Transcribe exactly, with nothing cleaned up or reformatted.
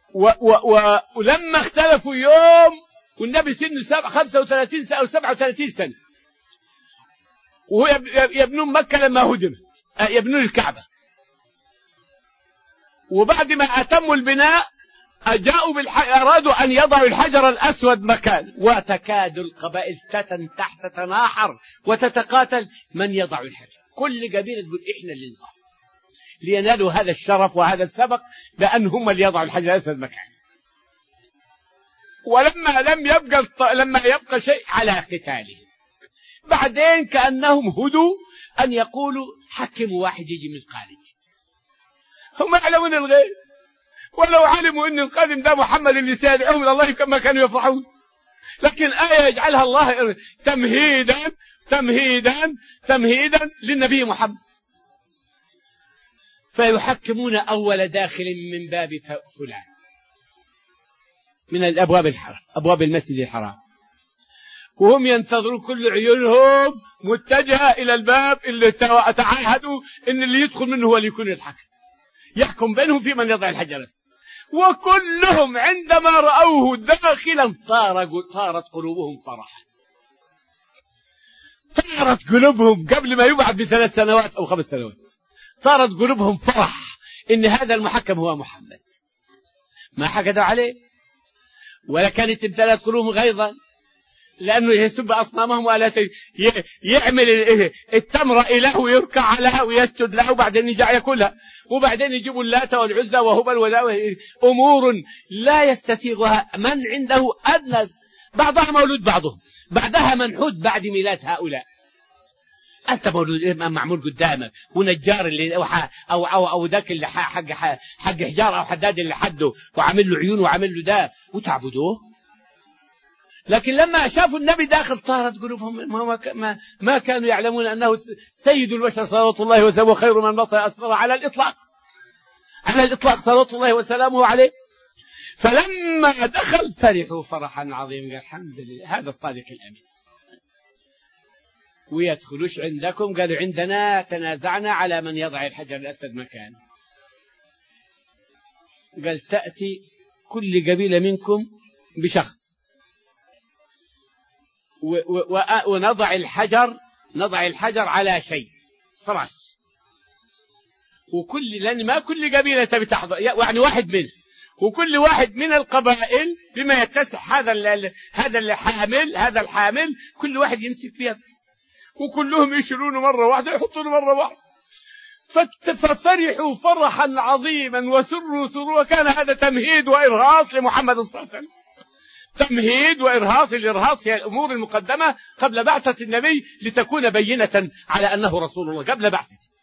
و و و ولما اختلفوا يوم والنبي سنه خمسة وثلاثين سنة أو سبعة وثلاثين سنة ويبنون مكة لما هدمت يبنون الكعبة، وبعد ما أتموا البناء جاءوا بالح... أرادوا أن يضعوا الحجر الأسود مكان، وتكاد القبائل تتن تحت تناحر وتتقاتل من يضع الحجر. كل قبيلة تقول إحنا اللي نضع، لينالوا هذا الشرف وهذا السبق بأن هم اللي يضعوا الحجر الأسود مكان. ولما لم يبقى الط... لما يبقى شيء على قتالهم، بعدين كأنهم هدوا أن يقولوا حكموا واحد يجي من الخارج. هم يعلمون الغيب، ولو علموا أن القادم ده محمد اللي سيدعوهم إلى الله كما كانوا يفرحون. لكن آية يجعلها الله تمهيدا تمهيدا تمهيدا للنبي محمد. فيحكمون أول داخل من باب فلان من الأبواب الحرام، أبواب المسجد الحرام، وهم ينتظرون كل عيونهم متجهة إلى الباب اللي تعاهدوا أن اللي يدخل منه هو اللي يكون الحكم، يحكم بينهم في من يضع الحجر. وكلهم عندما رأوه داخلا طارت قلوبهم فرحا، طارت قلوبهم قبل ما يبعث بثلاث سنوات أو خمس سنوات، طارت قلوبهم فرح إن هذا المحكم هو محمد. ما حقدوا عليه، ولا كانت امتلأت قلوبهم غيظا لأنه يسب أصنامهم، ولا يعمل التمر إله ويركع لها ويسجد لها وبعدين يجع يأكلها، وبعدين يجيبوا اللات والعزى وهبل وذا أمور لا يستسيغها من عنده أدنى. بعضها مولود بعضهم، بعدها منحود بعد ميلاد هؤلاء. أنت مولود معمول قدامك، ونجار اللي أو أو أو ذاك اللي حق حق حجار أو حداد اللي حده وعامل له عيون وعامل له ده وتعبدوه. لكن لما شافوا النبي داخل طارت قلوبهم، ما, ما, ما كانوا يعلمون أنه سيد البشر صلوات الله وسلامه خير من بطل أسفر على الإطلاق، على الإطلاق صلوات الله وسلامه عليه. فلما دخل فرحوا فرحا عظيما، قال الحمد لله هذا الصادق الأمين. ويدخلوش عندكم؟ قالوا عندنا، تنازعنا على من يضع الحجر الأسود مكانه. قال تأتي كل قبيلة منكم بشخص ونضع الحجر نضع الحجر على شيء فراش، وكل لأن ما كل قبيلة تبي تحضر، يعني واحد منه، وكل واحد من القبائل بما يتسع هذا ال هذا الحامل هذا الحامل كل واحد يمسك بيد، وكلهم يشيلونه مرة واحدة يحطونه مرة واحدة. ففرحوا فرحا عظيما وسروا سروا، وكان هذا تمهيد وإرهاص لمحمد صلى الله عليه وسلم، تمهيد وإرهاص. الإرهاص هي الأمور المقدمة قبل بعثة النبي لتكون بينة على أنه رسول الله قبل بعثته.